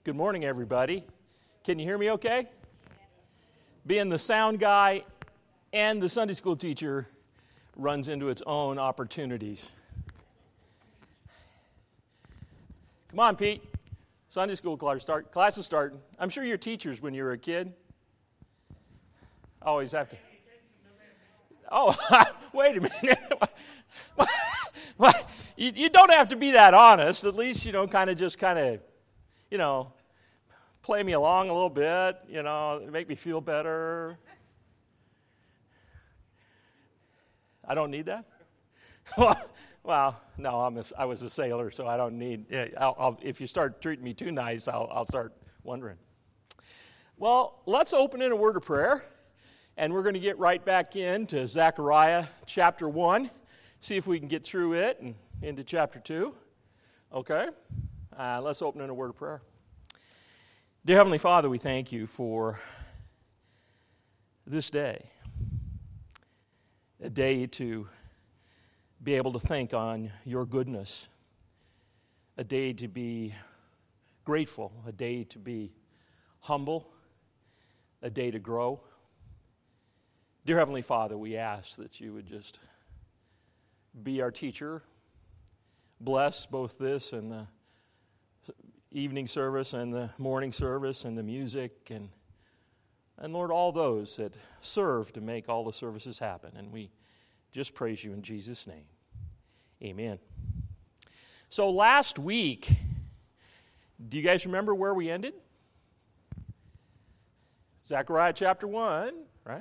Good morning, everybody. Can you hear me okay? Being the sound guy and the Sunday school teacher runs into its own opportunities. Come on, Pete. Sunday school class is starting. I'm sure you're teachers when you were a kid. Always have to. Oh, wait a minute. You don't have to be that honest. At least, kind of, play me along a little bit, make me feel better. I don't need that? Well, no, I was a sailor, so I don't need, if you start treating me too nice, I'll start wondering. Well, let's open in a word of prayer, and we're going to get right back into Zechariah chapter 1, see if we can get through it and into chapter 2. Okay? Let's open in a word of prayer. Dear Heavenly Father, we thank you for this day, a day to be able to think on your goodness, a day to be grateful, a day to be humble, a day to grow. Dear Heavenly Father, we ask that you would just be our teacher, bless both this and the evening service and the morning service and the music and Lord, all those that serve to make all the services happen. And we just praise you in Jesus' name. Amen. So last week, do you guys remember where we ended? Zechariah chapter 1, right?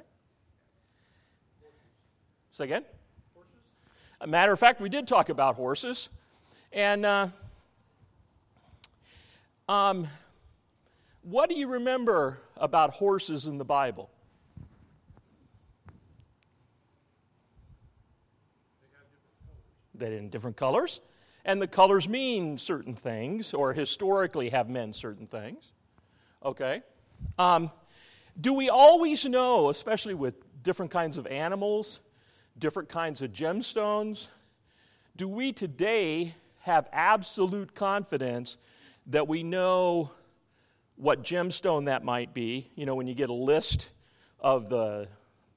Say again? Horses. A matter of fact, we did talk about horses. And what do you remember about horses in the Bible? They're in different colors. And the colors mean certain things, or historically have meant certain things. Okay. Do we always know, especially with different kinds of animals, different kinds of gemstones, do we today have absolute confidence that we know what gemstone that might be? When you get a list of the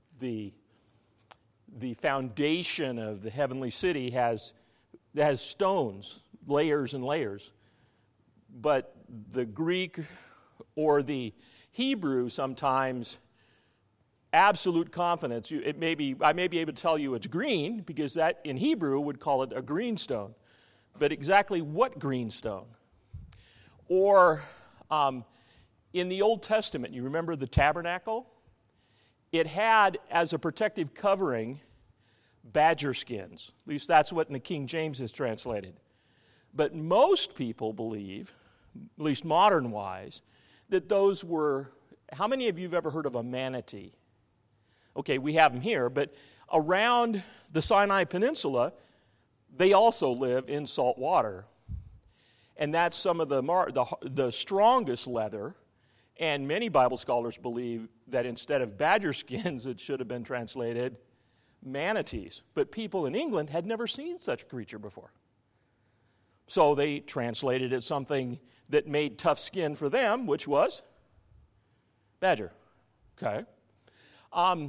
foundation of the heavenly city has stones, layers and layers. But the Greek or the Hebrew sometimes, absolute confidence. I may be able to tell you it's green, because that in Hebrew would call it a green stone. But exactly what green stone? Or in the Old Testament, you remember the tabernacle? It had as a protective covering badger skins. At least that's what in the King James is translated. But most people believe, at least modern-wise, that those were, how many of you have ever heard of a manatee? Okay, we have them here, but around the Sinai Peninsula, they also live in salt water. And that's some of the strongest leather. And many Bible scholars believe that instead of badger skins, it should have been translated manatees. But people in England had never seen such a creature before. So they translated it something that made tough skin for them, which was badger. Okay. I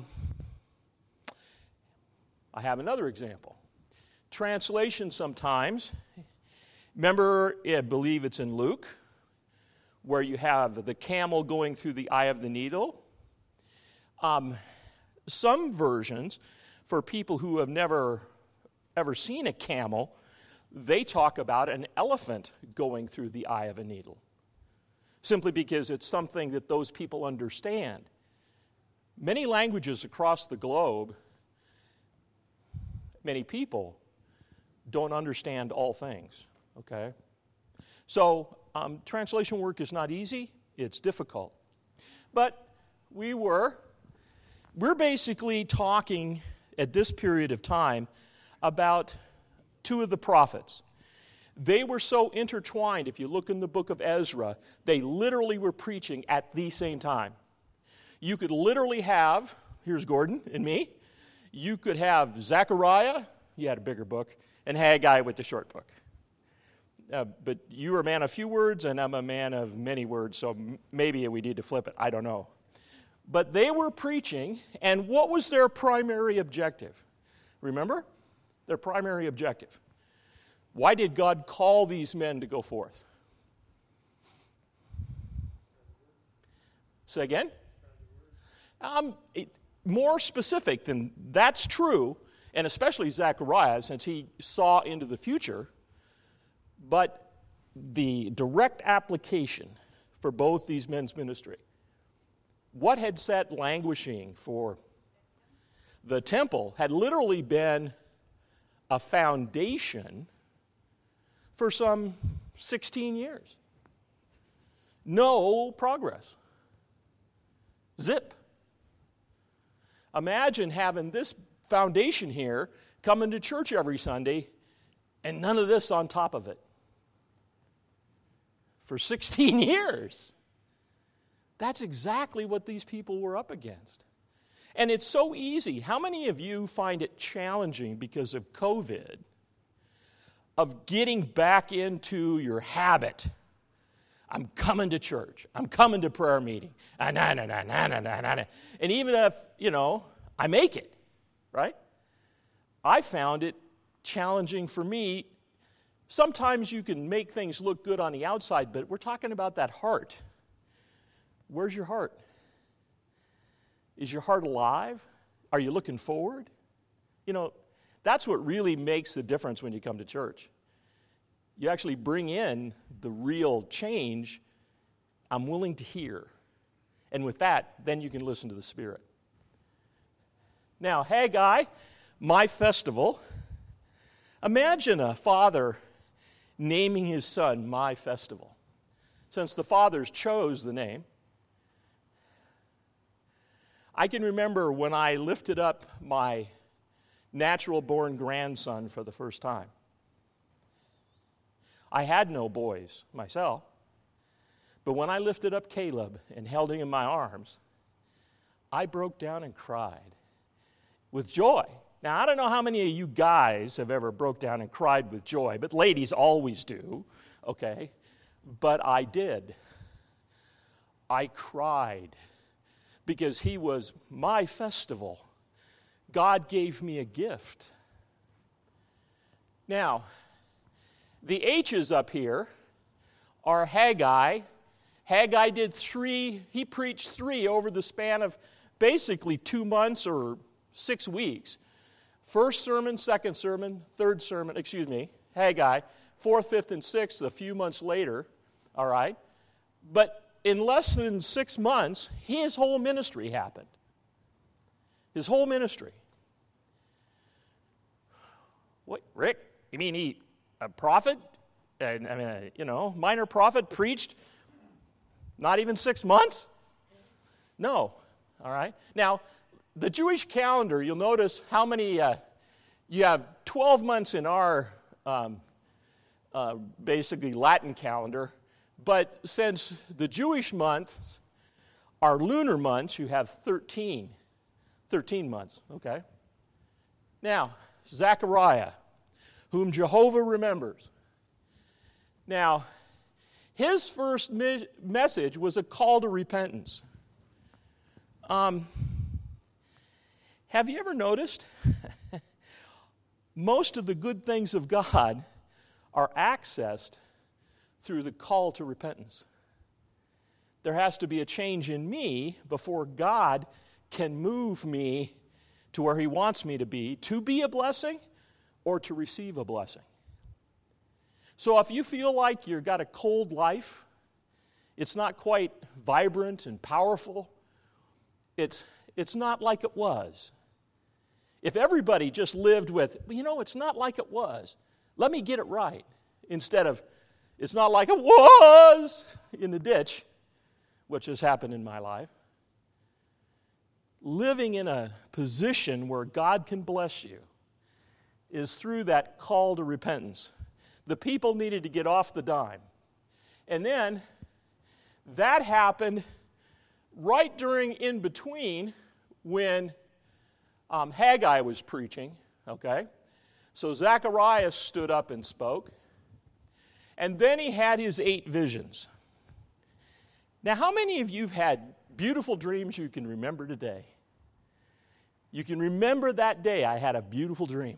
have another example. Translation sometimes. Remember, I believe it's in Luke, where you have the camel going through the eye of the needle. Some versions, for people who have never ever seen a camel, they talk about an elephant going through the eye of a needle, simply because it's something that those people understand. Many languages across the globe, many people don't understand all things, okay? So translation work is not easy, it's difficult. But we're basically talking at this period of time about two of the prophets. They were so intertwined. If you look in the book of Ezra, they literally were preaching at the same time. You could literally have, here's Gordon and me, you could have Zechariah, he had a bigger book, and Haggai with the short book. but you're a man of few words, and I'm a man of many words, so maybe we need to flip it. I don't know. But they were preaching, and what was their primary objective? Remember? Their primary objective. Why did God call these men to go forth? Say again? More specific than that's true, and especially Zechariah, since he saw into the future, but the direct application for both these men's ministry. What had sat languishing for the temple had literally been a foundation for some 16 years. No progress. Zip. Imagine having this foundation here, coming to church every Sunday, and none of this on top of it. For 16 years. That's exactly what these people were up against. And it's so easy. How many of you find it challenging because of COVID of getting back into your habit? I'm coming to church. I'm coming to prayer meeting. And even if, I make it, right? I found it challenging for me. Sometimes you can make things look good on the outside, but we're talking about that heart. Where's your heart? Is your heart alive? Are you looking forward? That's what really makes the difference when you come to church. You actually bring in the real change. I'm willing to hear. And with that, then you can listen to the Spirit. Now, Haggai, my festival. Imagine a father naming his son my festival. Since the fathers chose the name, I can remember when I lifted up my natural-born grandson for the first time. I had no boys myself, but when I lifted up Caleb and held him in my arms, I broke down and cried with joy. Now, I don't know how many of you guys have ever broke down and cried with joy, but ladies always do, okay? But I did. I cried because he was my festival. God gave me a gift. Now, the H's up here are Haggai. Haggai did 3, he preached 3 over the span of basically 2 months or 6 weeks. First sermon, second sermon, third sermon, Haggai, 4th, 5th, and 6th a few months later, all right? But in less than 6 months, his whole ministry happened. His whole ministry. What, Rick? You mean he, a prophet? Minor prophet preached not even 6 months? No, all right? Now, the Jewish calendar, you'll notice how many, you have 12 months in our basically Latin calendar, but since the Jewish months are lunar months, you have 13 months, okay? Now, Zechariah, whom Jehovah remembers. Now, his first message was a call to repentance. Have you ever noticed? Most of the good things of God are accessed through the call to repentance. There has to be a change in me before God can move me to where He wants me to be a blessing or to receive a blessing. So if you feel like you've got a cold life, it's not quite vibrant and powerful, it's not like it was. If everybody just lived with, it's not like it was, let me get it right, instead of, it's not like it was in the ditch, which has happened in my life. Living in a position where God can bless you is through that call to repentance. The people needed to get off the dime. And then that happened right in between when Haggai was preaching, okay? So Zechariah stood up and spoke. And then he had his 8 visions. Now, how many of you have had beautiful dreams you can remember today? You can remember that day I had a beautiful dream.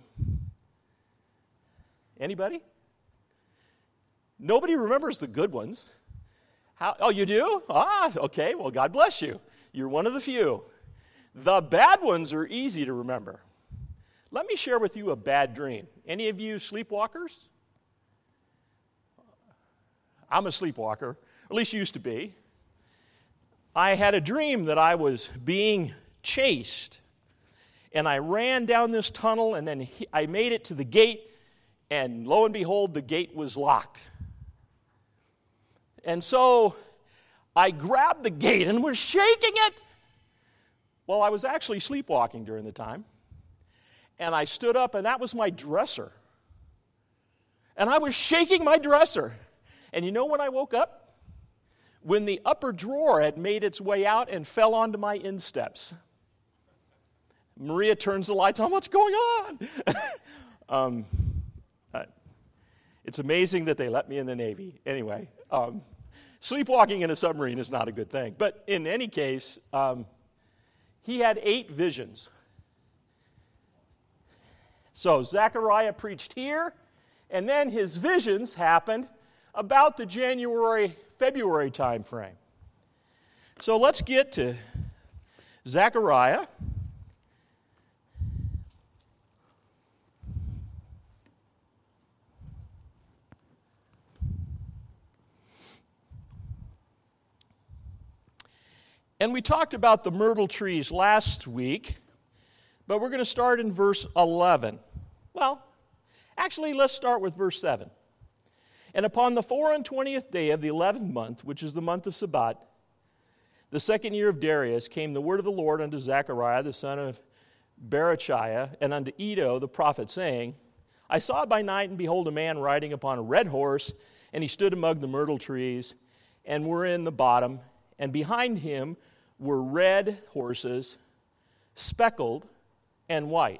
Anybody? Nobody remembers the good ones. Oh, you do? Okay, well, God bless you. You're one of the few. The bad ones are easy to remember. Let me share with you a bad dream. Any of you sleepwalkers? I'm a sleepwalker, or at least used to be. I had a dream that I was being chased, and I ran down this tunnel, and then I made it to the gate, and lo and behold, the gate was locked. And so I grabbed the gate and was shaking it. Well, I was actually sleepwalking during the time. And I stood up, and that was my dresser. And I was shaking my dresser. And you know when I woke up? When the upper drawer had made its way out and fell onto my insteps. Maria turns the lights on. What's going on? It's amazing that they let me in the Navy. Anyway, sleepwalking in a submarine is not a good thing. But in any case, he had 8 visions. So Zechariah preached here, and then his visions happened about the January-February time frame. So let's get to Zechariah. And we talked about the myrtle trees last week, but we're going to start in verse 11. Well, actually, let's start with verse 7. And upon the 24th day of the 11th month, which is the month of Sabat, the 2nd year of Darius, came the word of the Lord unto Zechariah, the son of Berechiah, and unto Iddo the prophet, saying, I saw by night, and behold, a man riding upon a red horse, and he stood among the myrtle trees, and were in the bottom, and behind him were red horses, speckled and white.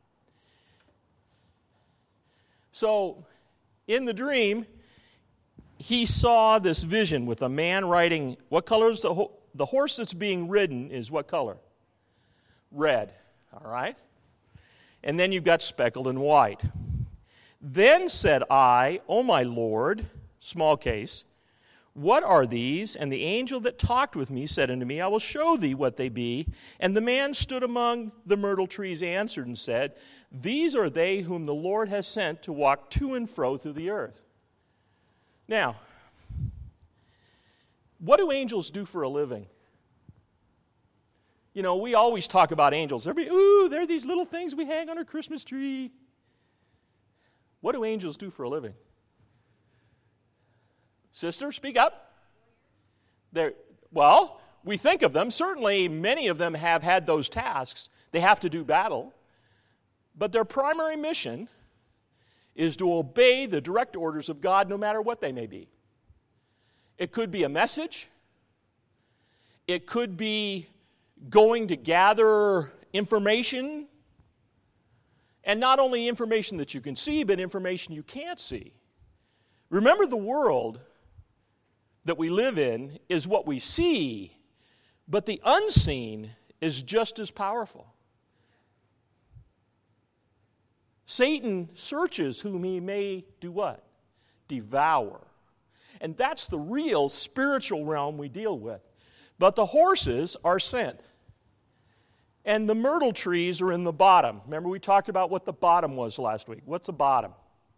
So, in the dream, he saw this vision with a man riding. What color is the horse that's being ridden is what color? Red, all right? And then you've got speckled and white. Then said I, O my Lord, small case, what are these? And the angel that talked with me said unto me, I will show thee what they be. And the man stood among the myrtle trees, answered and said, These are they whom the Lord has sent to walk to and fro through the earth. Now, what do angels do for a living? You know, we always talk about angels. They're these little things we hang on our Christmas tree. What do angels do for a living? Sister, speak up. Well, we think of them. Certainly, many of them have had those tasks. They have to do battle. But their primary mission is to obey the direct orders of God, no matter what they may be. It could be a message. It could be going to gather information. And not only information that you can see, but information you can't see. Remember, the world that we live in is what we see, but the unseen is just as powerful. Satan searches whom he may do what? Devour. And that's the real spiritual realm we deal with. But the horses are sent. And the myrtle trees are in the bottom. Remember, we talked about what the bottom was last week. What's the bottom?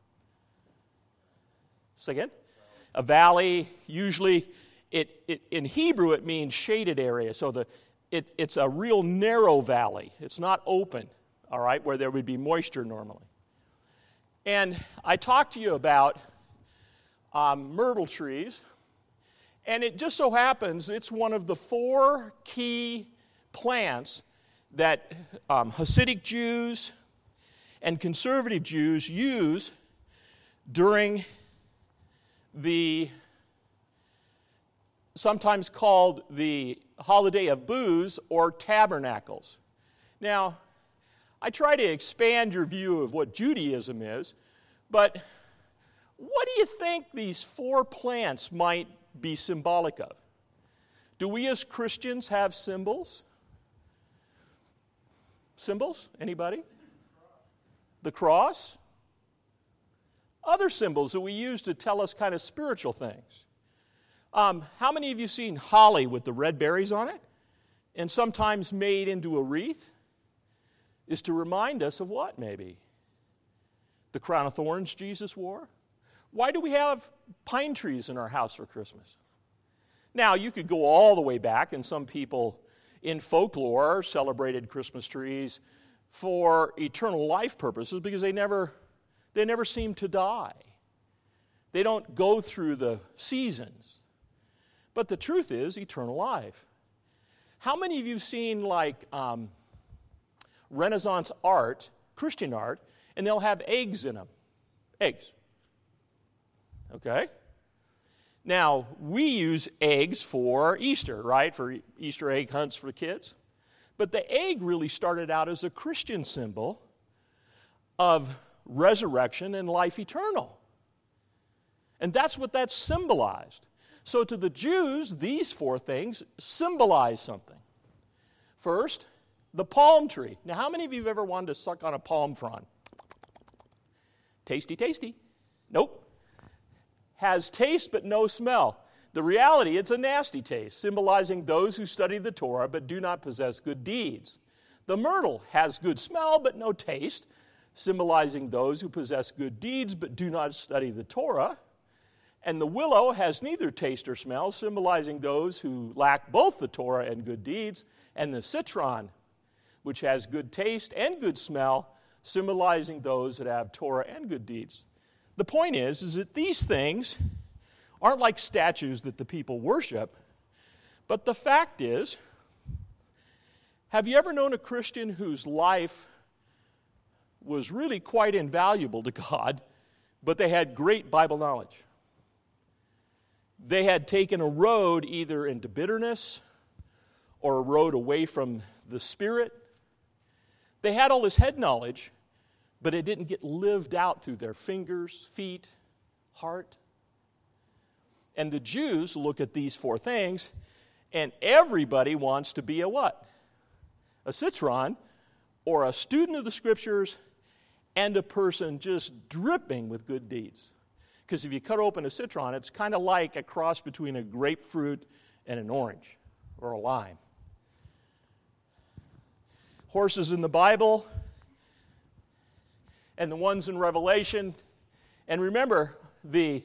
Say again? A valley. Usually, in Hebrew, it means shaded area. So it's a real narrow valley. It's not open, all right, where there would be moisture normally. And I talked to you about myrtle trees. And it just so happens it's one of the 4 key plants that Hasidic Jews and conservative Jews use during the sometimes called the holiday of booths or tabernacles. Now, I try to expand your view of what Judaism is, but What do you think these 4 plants might be symbolic of? Do we as Christians have symbols? Symbols? Anybody? The cross? Other symbols that we use to tell us kind of spiritual things. How many of you seen holly with the red berries on it? And sometimes made into a wreath? Is to remind us of what, maybe? The crown of thorns Jesus wore? Why do we have pine trees in our house for Christmas? Now, you could go all the way back, and some people in folklore celebrated Christmas trees for eternal life purposes because they never seem to die. They don't go through the seasons. But the truth is eternal life. How many of you have seen like Renaissance art, Christian art, and they'll have eggs in them? Eggs. Okay? Now, we use eggs for Easter, right? For Easter egg hunts for kids. But the egg really started out as a Christian symbol of resurrection and life eternal. And that's what that symbolized. So to the Jews, these 4 things symbolize something. First, the palm tree. Now, how many of you have ever wanted to suck on a palm frond? Tasty, tasty. Nope. Has taste but no smell. The reality, it's a nasty taste, symbolizing those who study the Torah but do not possess good deeds. The myrtle has good smell but no taste, symbolizing those who possess good deeds but do not study the Torah. And the willow has neither taste or smell, symbolizing those who lack both the Torah and good deeds. And the citron, which has good taste and good smell, symbolizing those that have Torah and good deeds. The point is that these things aren't like statues that the people worship, but the fact is, have you ever known a Christian whose life was really quite invaluable to God, but they had great Bible knowledge? They had taken a road either into bitterness or a road away from the Spirit. They had all this head knowledge, but it didn't get lived out through their fingers, feet, heart. And the Jews look at these 4 things, and everybody wants to be a what? A citron, or a student of the Scriptures, and a person just dripping with good deeds. Because if you cut open a citron, it's kind of like a cross between a grapefruit and an orange, or a lime. Horses in the Bible, and the ones in Revelation. And remember, the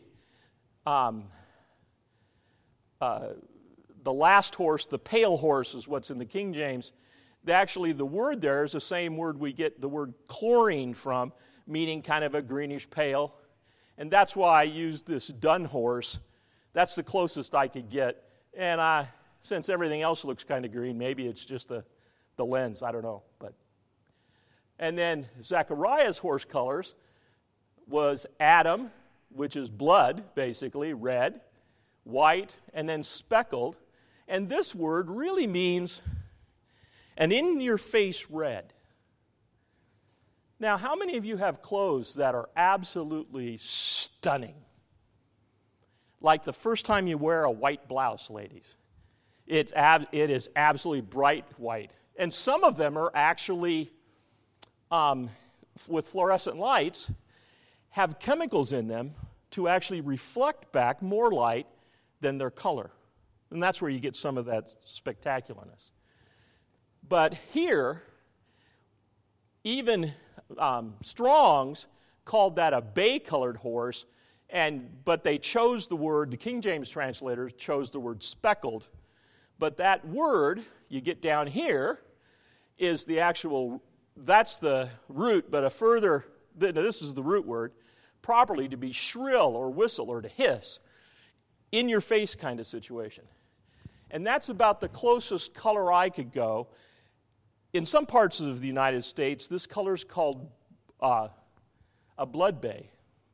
last horse, the pale horse, is what's in the King James. Actually, the word there is the same word we get the word chlorine from, meaning kind of a greenish pale. And that's why I used this dun horse. That's the closest I could get. And since everything else looks kind of green, maybe it's just the lens. I don't know. And then Zechariah's horse colors was Adam, which is blood, basically, red, white, and then speckled. And this word really means an in-your-face red. Now, how many of you have clothes that are absolutely stunning? Like the first time you wear a white blouse, ladies. It is absolutely bright white. And some of them are actually, with fluorescent lights, have chemicals in them to actually reflect back more light than their color. And that's where you get some of that spectacularness. But here, even Strong's called that a bay-colored horse, but they chose the word, the King James translators chose the word speckled. But that word, you get down here, is the actual, that's the root, but this is the root word, properly to be shrill or whistle or to hiss, in your face kind of situation. And that's about the closest color I could go. In some parts of the United States, this color is called a blood bay.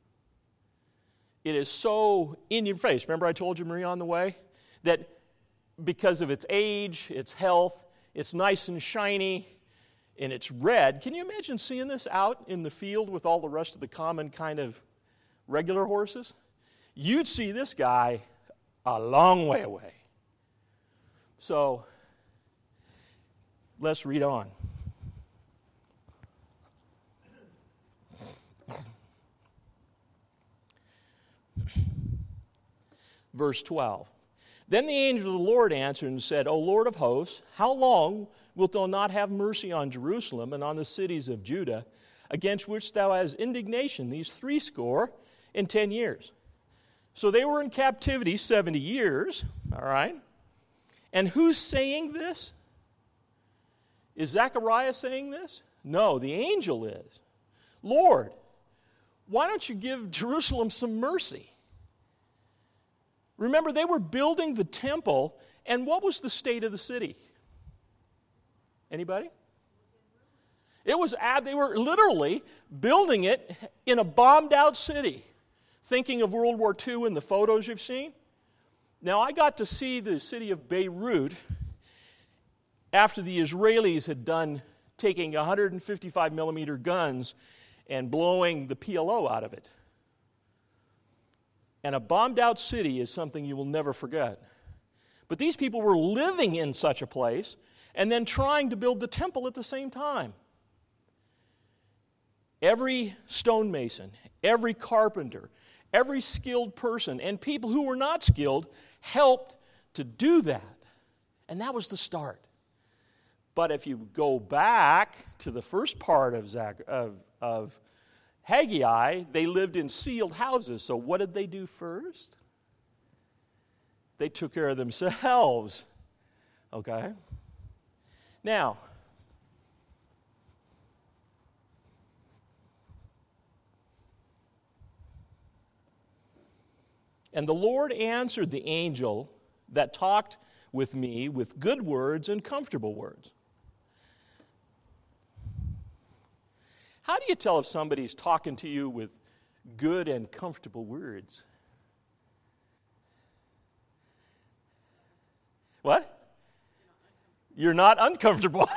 It is so in your face. Remember I told you, Maria, on the way, that because of its age, its health, it's nice and shiny, and it's red. Can you imagine seeing this out in the field with all the rest of the common kind of regular horses, you'd see this guy a long way away. So, let's read on. Verse 12. Then the angel of the Lord answered and said, O Lord of hosts, how long wilt thou not have mercy on Jerusalem and on the cities of Judah, against which thou hast indignation these 70 years? So they were in captivity 70 years, all right? And who's saying this? Is Zechariah saying this? No, the angel is. Lord, why don't you give Jerusalem some mercy? Remember, they were building the temple, and what was the state of the city? Anybody? They were literally building it in a bombed-out city. Thinking of World War II in the photos you've seen? Now, I got to see the city of Beirut after the Israelis had done taking 155 millimeter guns and blowing the PLO out of it. And a bombed-out city is something you will never forget. But these people were living in such a place and then trying to build the temple at the same time. Every stonemason, every carpenter, every skilled person, and people who were not skilled helped to do that. And that was the start. But if you go back to the first part of Haggai, they lived in sealed houses. So what did they do first? They took care of themselves. Okay? Now, and the Lord answered the angel that talked with me with good words and comfortable words. How do you tell if somebody's talking to you with good and comfortable words? What? You're not uncomfortable.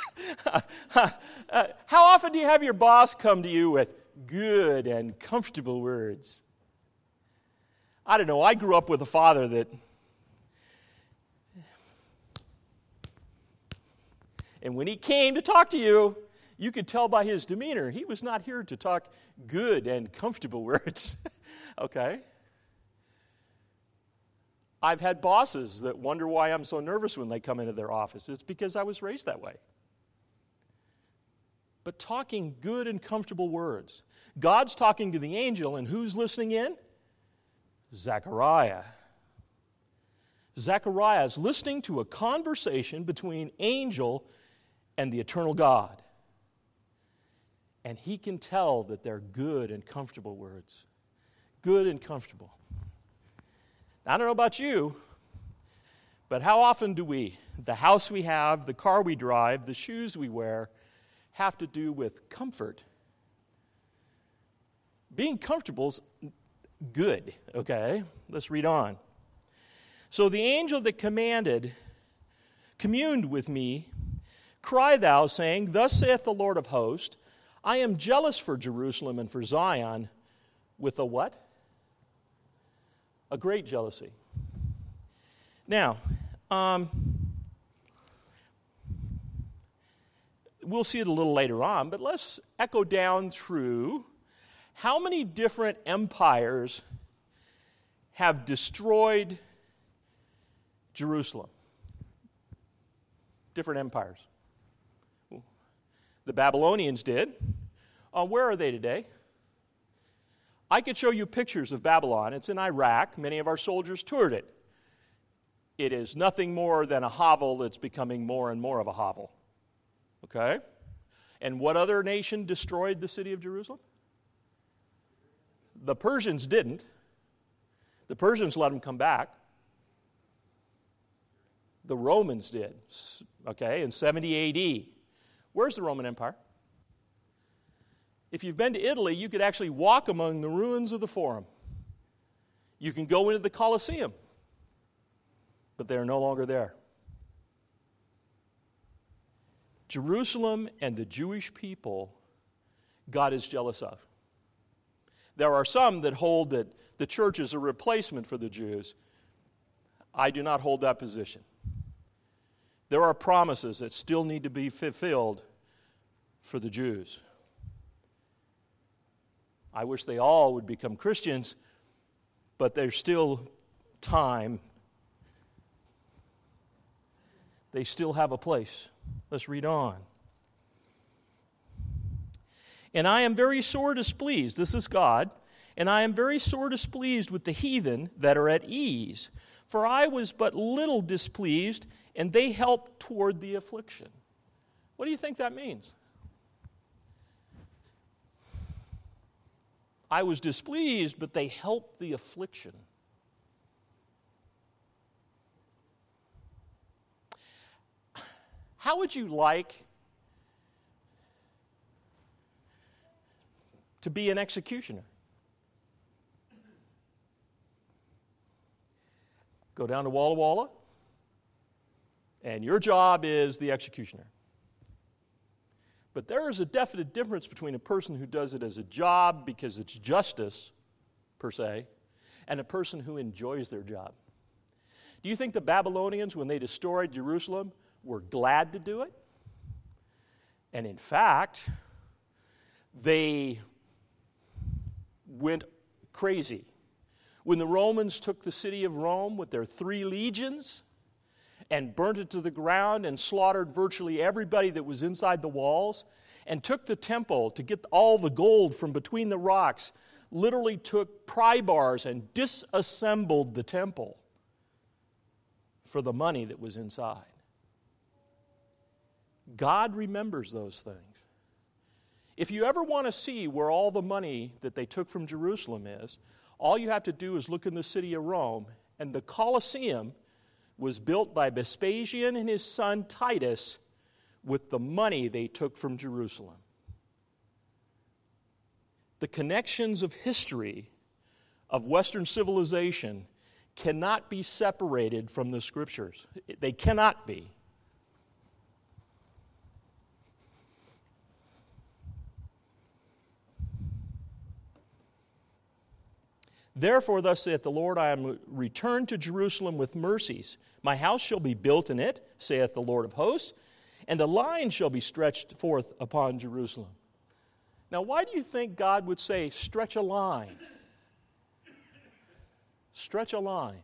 How often do you have your boss come to you with good and comfortable words? I don't know. I grew up with a father that, and when he came to talk to you, you could tell by his demeanor, he was not here to talk good and comfortable words. Okay? I've had bosses that wonder why I'm so nervous when they come into their office. It's because I was raised that way. But talking good and comfortable words. God's talking to the angel, and who's listening in? Zechariah. Zechariah is listening to a conversation between angel and the eternal God. And he can tell that they're good and comfortable words. Good and comfortable. I don't know about you, but how often do the house we have, the car we drive, the shoes we wear, have to do with comfort? Being comfortable's good, okay? Let's read on. So the angel that communed with me, cry thou, saying, Thus saith the Lord of hosts, I am jealous for Jerusalem and for Zion with a what? A great jealousy. Now, we'll see it a little later on, but let's echo down through how many different empires have destroyed Jerusalem. Different empires. The Babylonians did. Where are they today? I could show you pictures of Babylon. It's in Iraq. Many of our soldiers toured it. It is nothing more than a hovel that's becoming more and more of a hovel. Okay? And what other nation destroyed the city of Jerusalem? The Persians didn't. The Persians let them come back. The Romans did. Okay, in 70 A.D. Where's the Roman Empire? If you've been to Italy, you could actually walk among the ruins of the Forum. You can go into the Colosseum, but they are no longer there. Jerusalem and the Jewish people, God is jealous of. There are some that hold that the church is a replacement for the Jews. I do not hold that position. There are promises that still need to be fulfilled for the Jews. I wish they all would become Christians, but there's still time. They still have a place. Let's read on. And I am very sore displeased, this is God, and I am very sore displeased with the heathen that are at ease, for I was but little displeased, and they helped toward the affliction. What do you think that means? I was displeased, but they helped the affliction. How would you like to be an executioner? Go down to Walla Walla, and your job is the executioner. But there is a definite difference between a person who does it as a job because it's justice, per se, and a person who enjoys their job. Do you think the Babylonians, when they destroyed Jerusalem, were glad to do it? And in fact, they went crazy. When the Romans took the city of Rome with their 3 legions and burnt it to the ground and slaughtered virtually everybody that was inside the walls, and took the temple to get all the gold from between the rocks, literally took pry bars and disassembled the temple for the money that was inside. God remembers those things. If you ever want to see where all the money that they took from Jerusalem is, all you have to do is look in the city of Rome, and the Colosseum was built by Vespasian and his son Titus with the money they took from Jerusalem. The connections of history of Western civilization cannot be separated from the Scriptures. They cannot be. Therefore, thus saith the Lord, I am returned to Jerusalem with mercies. My house shall be built in it, saith the Lord of hosts, and a line shall be stretched forth upon Jerusalem. Now, why do you think God would say, stretch a line? Stretch a line.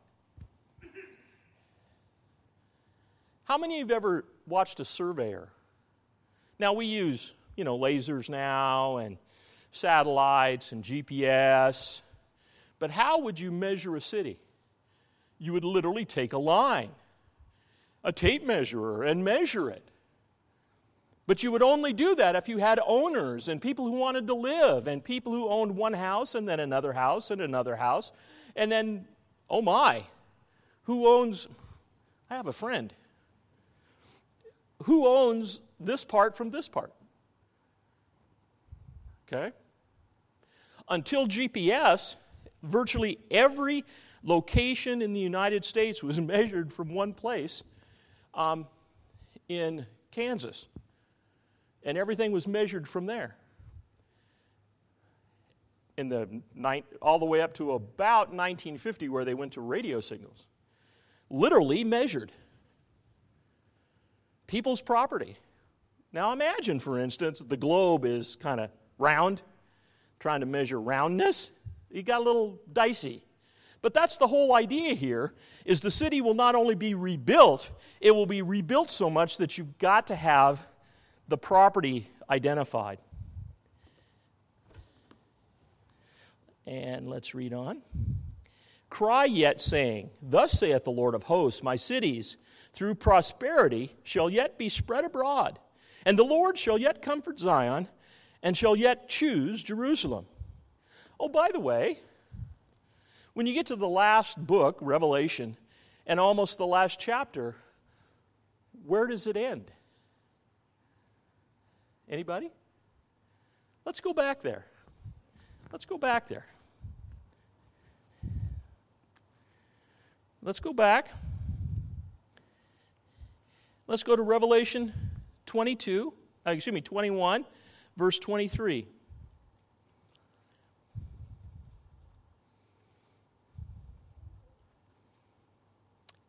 How many of you have ever watched a surveyor? Now, we use, lasers now and satellites and GPS. But how would you measure a city? You would literally take a line, a tape measure, and measure it. But you would only do that if you had owners and people who wanted to live and people who owned one house and then another house and another house. And then, oh my, who owns, I have a friend, who owns this part from this part? Okay? Until GPS, virtually every location in the United States was measured from one place in Kansas. And everything was measured from there. All the way up to about 1950, where they went to radio signals. Literally measured. People's property. Now imagine, for instance, the globe is kind of round, trying to measure roundness. It got a little dicey. But that's the whole idea here, is the city will not only be rebuilt, it will be rebuilt so much that you've got to have the property identified. And let's read on. Cry yet, saying, Thus saith the Lord of hosts, my cities through prosperity shall yet be spread abroad, and the Lord shall yet comfort Zion, and shall yet choose Jerusalem. Oh, by the way, when you get to the last book, Revelation, and almost the last chapter, where does it end? Anybody? Let's go back there. Let's go back there. Let's go back. Let's go to Revelation 21, verse 23.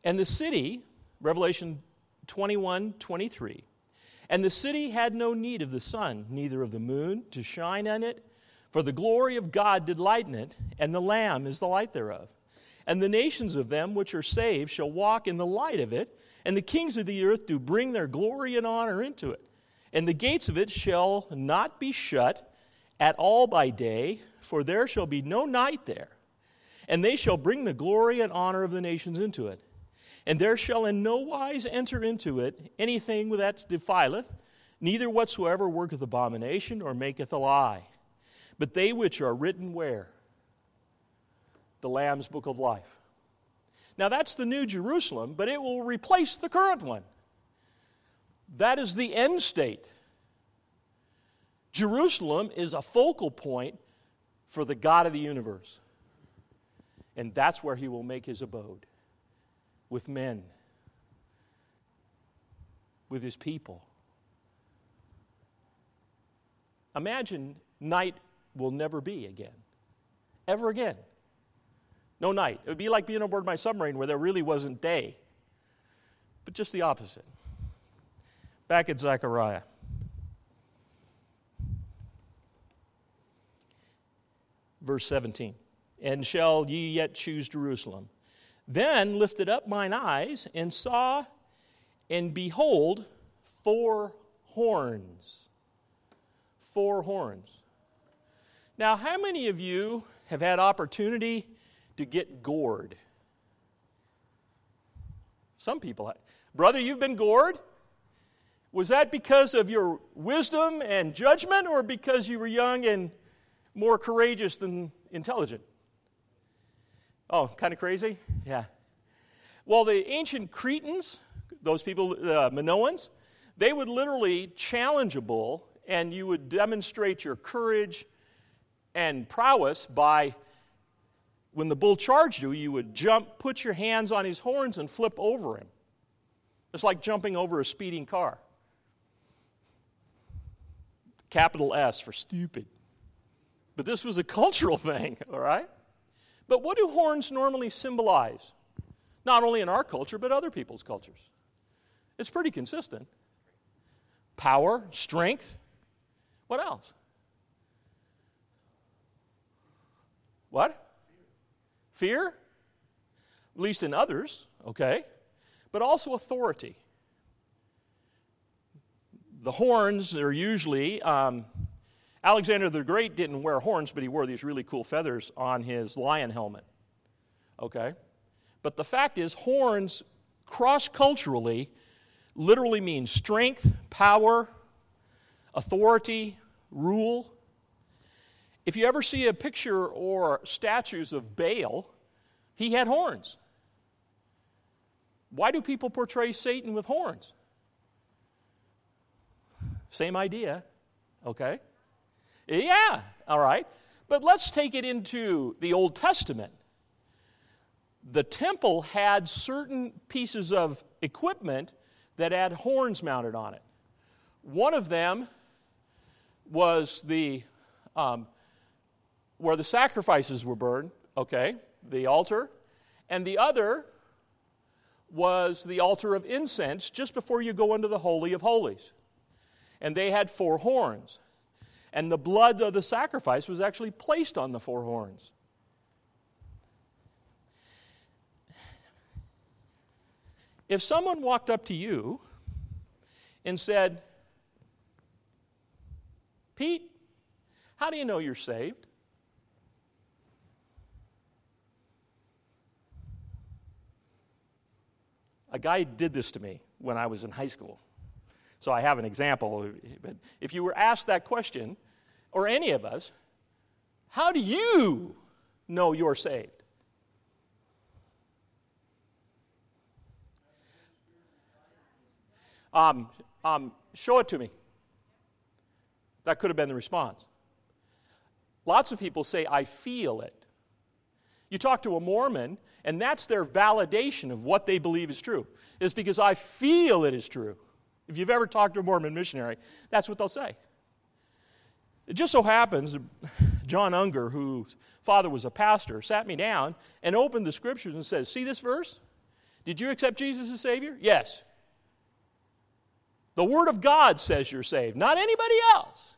And the city, Revelation 21:23, and the city had no need of the sun, neither of the moon, to shine on it, for the glory of God did lighten it, and the Lamb is the light thereof. And the nations of them which are saved shall walk in the light of it, and the kings of the earth do bring their glory and honor into it. And the gates of it shall not be shut at all by day, for there shall be no night there. And they shall bring the glory and honor of the nations into it. And there shall in no wise enter into it anything that defileth, neither whatsoever worketh abomination or maketh a lie. But they which are written where? The Lamb's book of life. Now that's the New Jerusalem, but it will replace the current one. That is the end state. Jerusalem is a focal point for the God of the universe. And that's where he will make his abode. With men. With his people. Imagine night will never be again. Ever again. No night. It would be like being aboard my submarine where there really wasn't day. But just the opposite. Back at Zechariah. Verse 17. And shall ye yet choose Jerusalem? Then lifted up mine eyes and saw, and behold, 4 horns. 4 horns. Now, how many of you have had opportunity to get gored? Some people have. Brother, you've been gored? Was that because of your wisdom and judgment, or because you were young and more courageous than intelligent? Oh, kind of crazy? Yeah. Well, the ancient Cretans, those people, Minoans, they would literally challenge a bull, and you would demonstrate your courage and prowess by, when the bull charged you, you would jump, put your hands on his horns, and flip over him. It's like jumping over a speeding car. Capital S for stupid. But this was a cultural thing, all right? But what do horns normally symbolize? Not only in our culture, but other people's cultures. It's pretty consistent. Power, strength. What else? What? Fear? At least in others, okay. But also authority. The horns are usually... Alexander the Great didn't wear horns, but he wore these really cool feathers on his lion helmet. Okay? But the fact is, horns, cross-culturally, literally mean strength, power, authority, rule. If you ever see a picture or statues of Baal, he had horns. Why do people portray Satan with horns? Same idea, okay? Yeah, all right. But let's take it into the Old Testament. The temple had certain pieces of equipment that had horns mounted on it. One of them was the where the sacrifices were burned, okay, the altar, and the other was the altar of incense just before you go into the Holy of Holies. And they had 4 horns. And the blood of the sacrifice was actually placed on the 4 horns. If someone walked up to you and said, Pete, how do you know you're saved? A guy did this to me when I was in high school. So I have an example. But if you were asked that question, or any of us, how do you know you're saved? Show it to me. That could have been the response. Lots of people say, I feel it. You talk to a Mormon, and that's their validation of what they believe is true. It's because I feel it is true. If you've ever talked to a Mormon missionary, that's what they'll say. It just so happens, John Unger, whose father was a pastor, sat me down and opened the scriptures and said, see this verse? Did you accept Jesus as Savior? Yes. The Word of God says you're saved, not anybody else.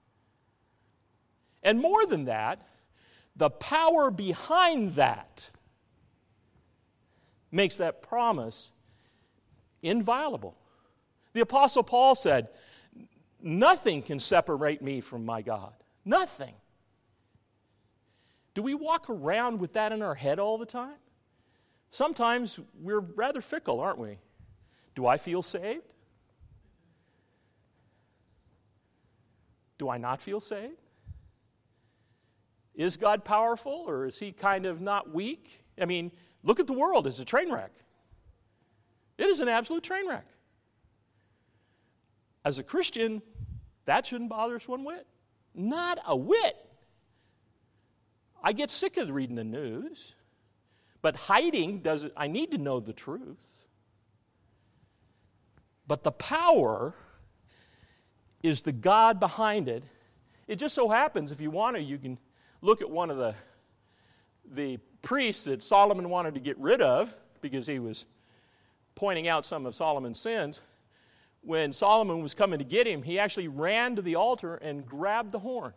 And more than that, the power behind that makes that promise inviolable. The Apostle Paul said, nothing can separate me from my God. Nothing. Do we walk around with that in our head all the time? Sometimes we're rather fickle, aren't we? Do I feel saved? Do I not feel saved? Is God powerful, or is he kind of not weak? I mean, look at the world. It's a train wreck. It is an absolute train wreck. As a Christian, that shouldn't bother us one whit. Not a whit. I get sick of reading the news, but hiding doesn't. I need to know the truth. But the power is the God behind it. It just so happens, if you want to, you can look at one of the priests that Solomon wanted to get rid of because he was pointing out some of Solomon's sins. When Solomon was coming to get him, he actually ran to the altar and grabbed the horn.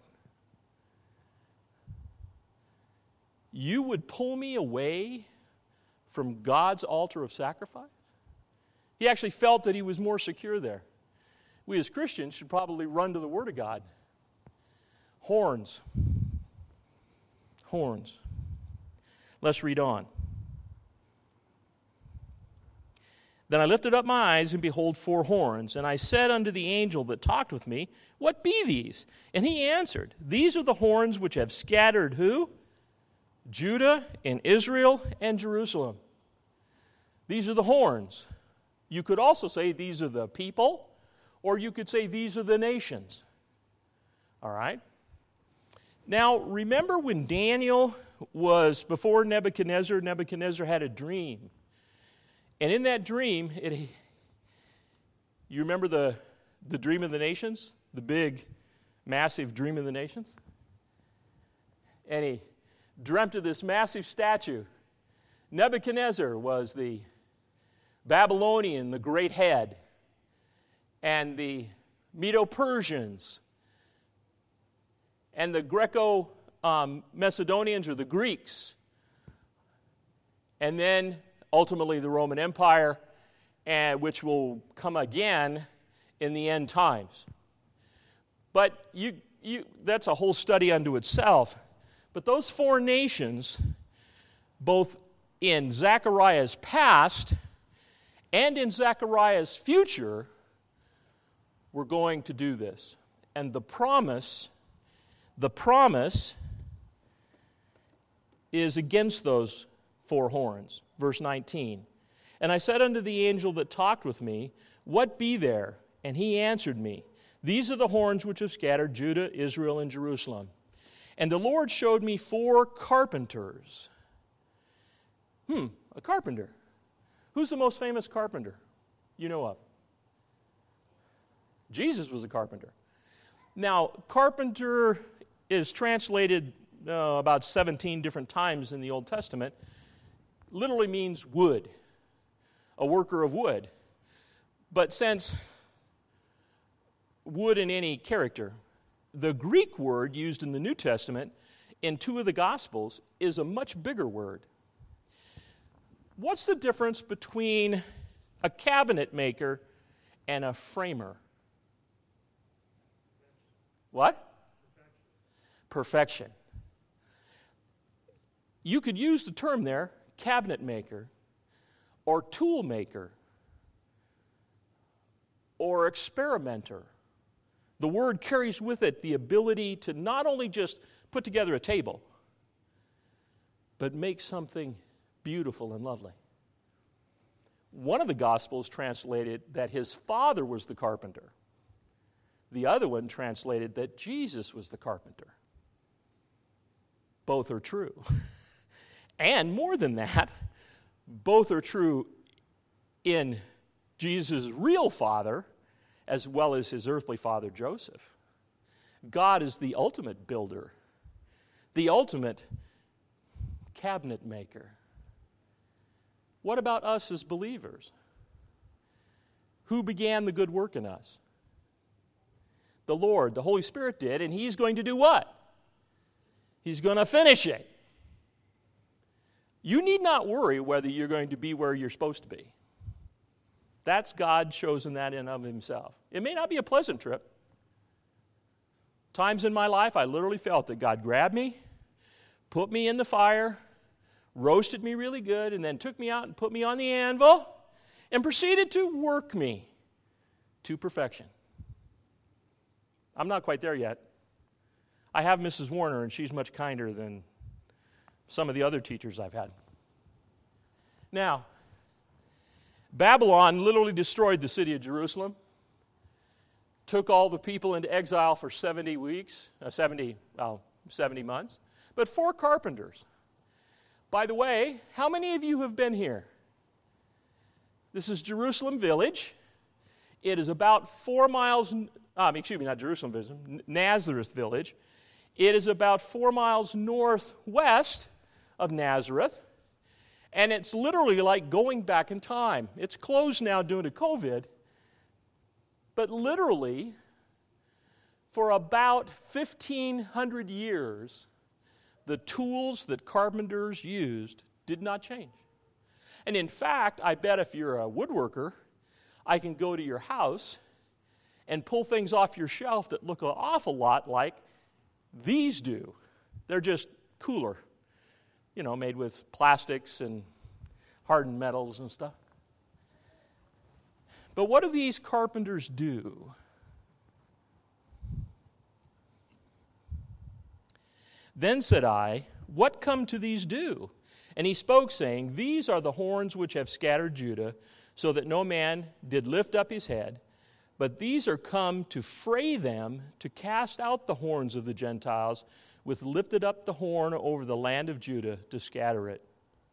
You would pull me away from God's altar of sacrifice? He actually felt that he was more secure there. We as Christians should probably run to the Word of God. Horns. Horns. Let's read on. Then I lifted up my eyes, and behold, 4 horns. And I said unto the angel that talked with me, what be these? And he answered, these are the horns which have scattered who? Judah and Israel and Jerusalem. These are the horns. You could also say these are the people, or you could say these are the nations. All right? Now, remember when Daniel was before Nebuchadnezzar, Nebuchadnezzar had a dream. And in that dream, you remember the dream of the nations? The big, massive dream of the nations? And he dreamt of this massive statue. Nebuchadnezzar was the Babylonian, the great head, and the Medo-Persians, and the Greco-Macedonians, or the Greeks, and then ultimately the Roman Empire, which will come again in the end times. But that's a whole study unto itself. But those 4 nations, both in Zechariah's past and in Zechariah's future, were going to do this. And the promise is against those 4 horns. Verse 19. And I said unto the angel that talked with me, what be there? And he answered me, these are the horns which have scattered Judah, Israel, and Jerusalem. And the Lord showed me 4 carpenters. A carpenter. Who's the most famous carpenter you know of? Jesus was a carpenter. Now, carpenter is translated about 17 different times in the Old Testament. Literally means wood, a worker of wood. But since wood in any character, the Greek word used in the New Testament in 2 of the Gospels is a much bigger word. What's the difference between a cabinet maker and a framer? What? Perfection. You could use the term there, cabinet maker, or tool maker, or experimenter. The word carries with it the ability to not only just put together a table, but make something beautiful and lovely. One of the Gospels translated that his father was the carpenter. The other one translated that Jesus was the carpenter. Both are true. And more than that, both are true in Jesus' real father as well as his earthly father, Joseph. God is the ultimate builder, the ultimate cabinet maker. What about us as believers? Who began the good work in us? The Lord, the Holy Spirit did, and He's going to do what? He's going to finish it. You need not worry whether you're going to be where you're supposed to be. That's God chosen that in of Himself. It may not be a pleasant trip. Times in my life I literally felt that God grabbed me, put me in the fire, roasted me really good, and then took me out and put me on the anvil and proceeded to work me to perfection. I'm not quite there yet. I have Mrs. Warner, and she's much kinder than some of the other teachers I've had. Now, Babylon literally destroyed the city of Jerusalem, took all the people into exile for 70 months, but 4 carpenters. By the way, how many of you have been here? This is Jerusalem Village. It is about 4 miles, not Jerusalem Village, Nazareth Village. It is about 4 miles northwest of Nazareth, and it's literally like going back in time. It's closed now due to COVID, but literally, for about 1,500 years, the tools that carpenters used did not change. And in fact, I bet if you're a woodworker, I can go to your house and pull things off your shelf that look an awful lot like these do. They're just cooler, made with plastics and hardened metals and stuff. But what do these carpenters do? Then said I, what come to these do? And he spoke, saying, these are the horns which have scattered Judah, so that no man did lift up his head. But these are come to fray them, to cast out the horns of the Gentiles, with lifted up the horn over the land of Judah, to scatter it.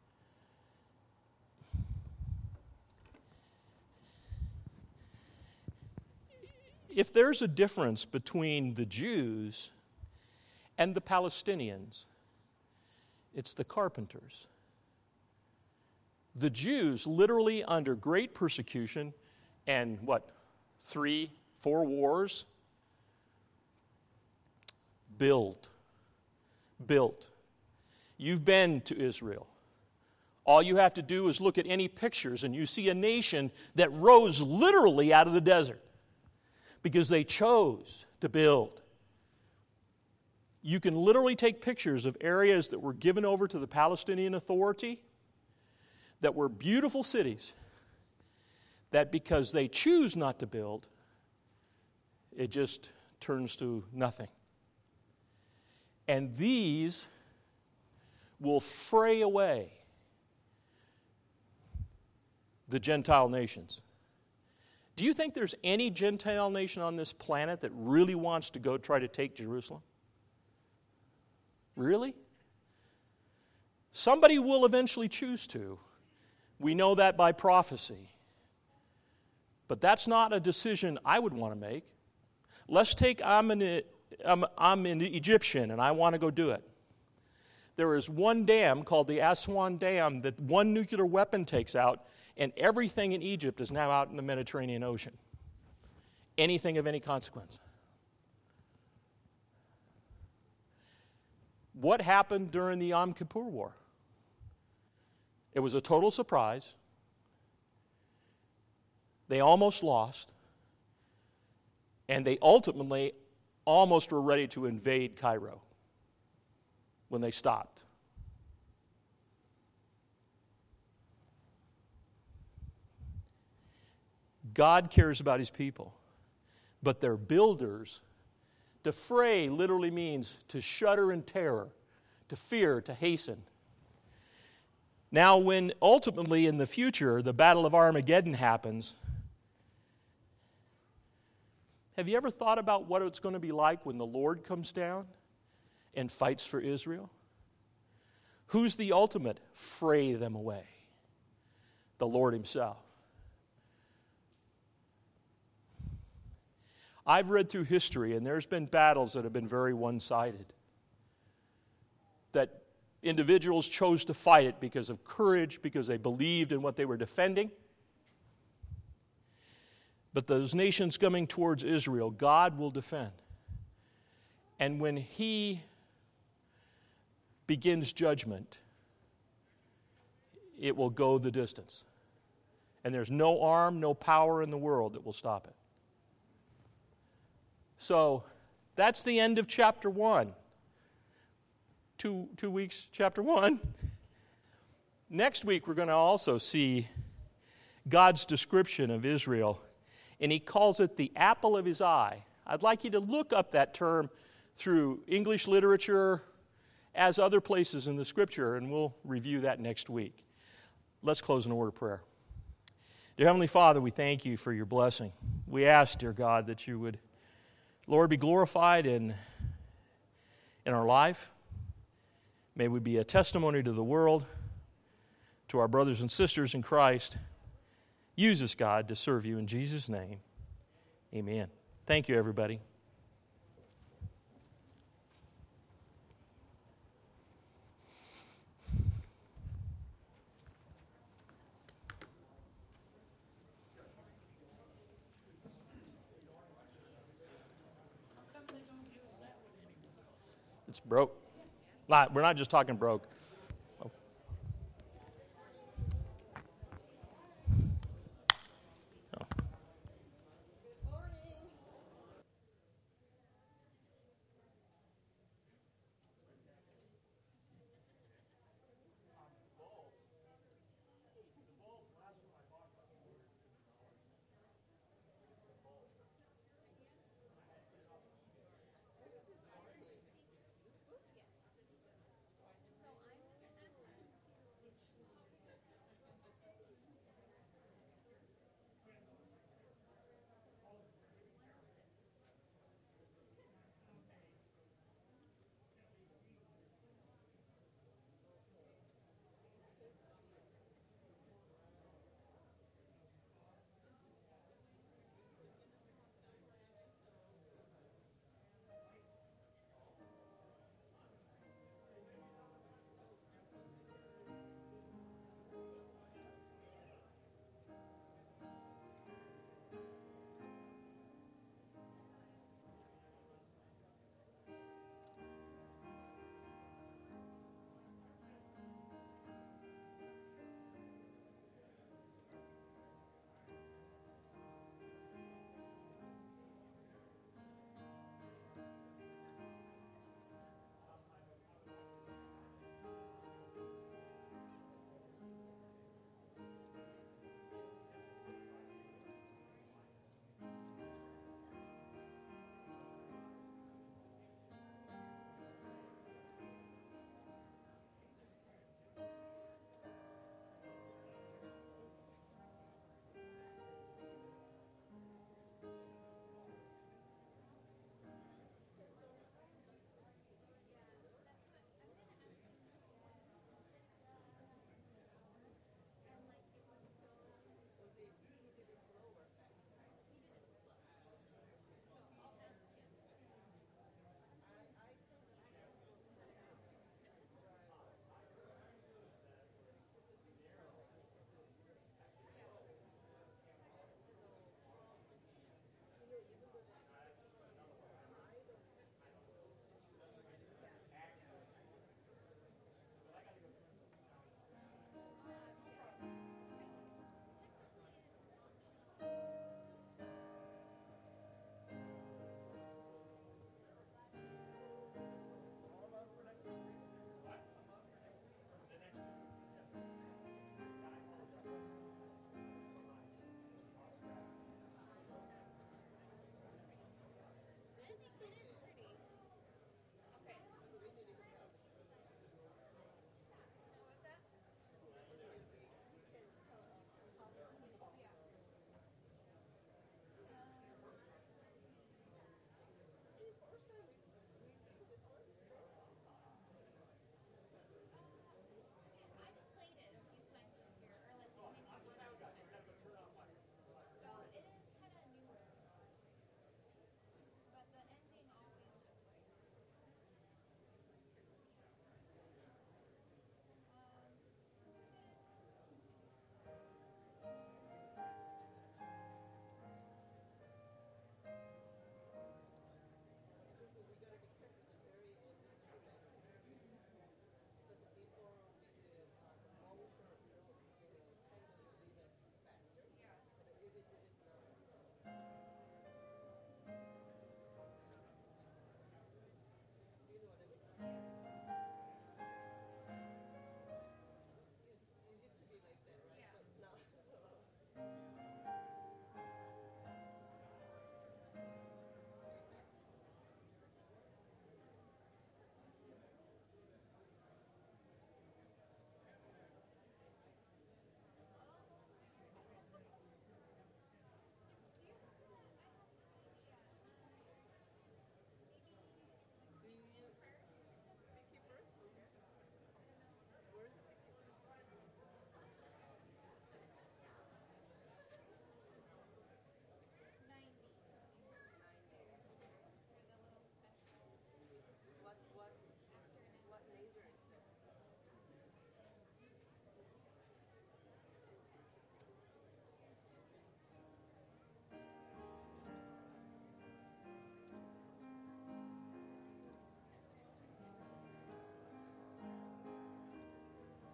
If there's a difference between the Jews and the Palestinians, it's the carpenters. The Jews, literally under great persecution and 3, 4 wars, built. You've been to Israel. All you have to do is look at any pictures and you see a nation that rose literally out of the desert because they chose to build. You can literally take pictures of areas that were given over to the Palestinian Authority that were beautiful cities that because they choose not to build, it just turns to nothing. And these will fray away the Gentile nations. Do you think there's any Gentile nation on this planet that really wants to go try to take Jerusalem? Really? Somebody will eventually choose to. We know that by prophecy. But that's not a decision I would want to make. Let's take, I'm an Egyptian and I want to go do it. There is one dam called the Aswan Dam that one nuclear weapon takes out, and everything in Egypt is now out in the Mediterranean Ocean. Anything of any consequence. What happened during the Yom Kippur War? It was a total surprise. They almost lost. And they ultimately almost were ready to invade Cairo when they stopped. God cares about His people, but their builders. To fray literally means to shudder in terror, to fear, to hasten. Now, when ultimately in the future the Battle of Armageddon happens, have you ever thought about what it's going to be like when the Lord comes down and fights for Israel? Who's the ultimate fray them away? The Lord Himself. I've read through history, and there's been battles that have been very one-sided. That individuals chose to fight it because of courage, because they believed in what they were defending. But those nations coming towards Israel, God will defend. And when He begins judgment, it will go the distance. And there's no arm, no power in the world that will stop it. So that's the end of chapter 1. 2 weeks, chapter 1. Next week, we're going to also see God's description of Israel, and He calls it the apple of His eye. I'd like you to look up that term through English literature as other places in the Scripture, and we'll review that next week. Let's close in a word of prayer. Dear Heavenly Father, we thank You for Your blessing. We ask, dear God, that You would, Lord, be glorified in our life. May we be a testimony to the world, to our brothers and sisters in Christ. Use us, God, to serve You in Jesus' name. Amen. Thank you, everybody. It's broke. We're not just talking broke.